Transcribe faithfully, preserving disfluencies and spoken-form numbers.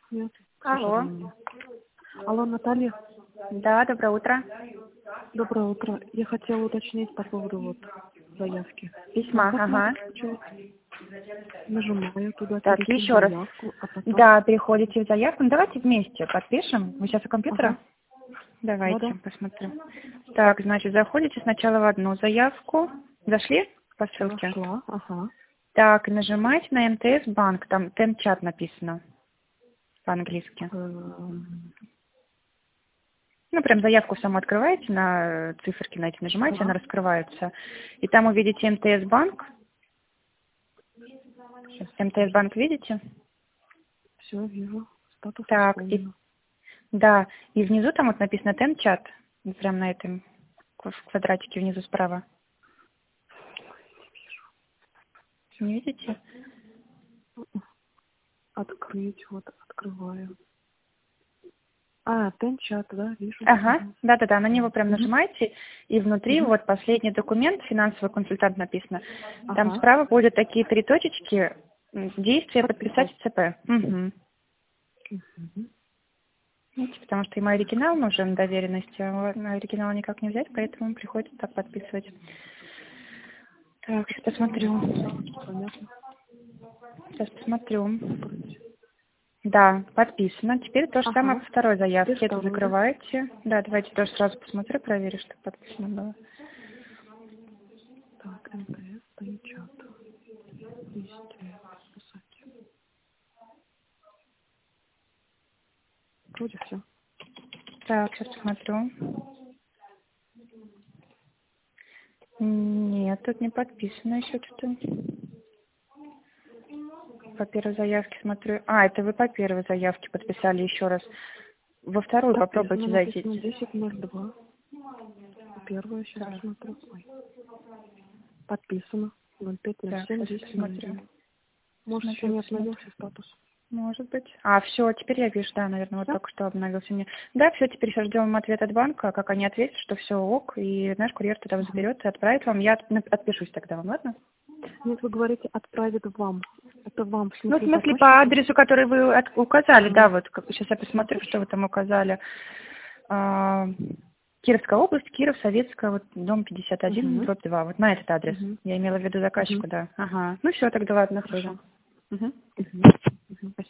Нет, к Алло. сожалению. Алло, Наталья. Да, доброе утро. Доброе утро. Я хотела уточнить по поводу вот заявки. Письма, Как надо ага. получать? Нажимаю туда, Так, перейти в еще раз. заявку, а потом... Да, переходите в заявку. Ну, давайте вместе подпишем. Вы сейчас у компьютера? Ага. Давайте, Да-да. посмотрим. Так, значит, заходите сначала в одну заявку. Зашли по Все, ссылке? шла. Ага. Так, нажимайте на эм тэ эс банк. Там темчат написано по-английски. Эм, Ну, прям заявку саму открываете, на циферки на эти нажимаете, она Да. раскрывается. И там увидите эм тэ эс банк. Сейчас, эм тэ эс банк видите? Все, вижу. Статус Так, и исполнен. да, и внизу там вот написано темчат, прям на этом в квадратике внизу справа. Не видите? Открыть, вот, открываю. А, тенчат, да, вижу. Ага, Угу. да-да-да, на него прям Угу. нажимаете, и внутри Угу. вот последний документ, финансовый консультант написано. Там Ага. справа будут такие три точечки, м, действие подписать Подписать. ЦП. Угу. Угу. Видите, потому что ему оригинал нужен доверенности, а вот на оригинал никак не взять, поэтому приходится так подписывать. Так, сейчас посмотрю. Понятно. Сейчас посмотрю. Выбрать. Да, подписано. Теперь то же самое Ага. по второй Теперь заявке. Это второй, да? закрываете. Да, давайте тоже сразу посмотрю, проверю, что подписано было. Так, эм тэ эс, тенчат. Действие. Подписать. Вроде все. Так, сейчас посмотрю. Нет, тут не подписано еще что-то. По первой заявке смотрю. А, это вы по первой заявке подписали еще раз. Во вторую Подписано, попробуйте зайти. написано десять ноль два. Первое сейчас Так, смотрю. Ой. Подписано. ноль пять ноль так, семь сейчас десять ноль посмотрю. один. Может, еще Смотрю, не посмотрю. обновился статус. Может быть. А, все, теперь я вижу, да, наверное, вот Все? только что обновился мне. Да, все, теперь сейчас ждем ответ от банка, как они ответят, что все ок, и наш курьер тогда Угу. заберет и отправит вам. Я от- отпишусь тогда вам, ладно? Нет, вы говорите, отправит вам. Это вам, в Ну, в смысле, смысле, по заказчику? адресу, который вы от- указали, да, Ага. вот, как- сейчас я посмотрю, что Хорошо. вы там указали. А, Кировская область, Киров, Советская, вот, дом пятьдесят один, Угу. дробь два, вот на этот адрес. Угу. Я имела в виду Угу. заказчику, да. Ага. Ну, все, тогда ладно, Хорошо. тоже. Угу. Угу. Угу. Спасибо.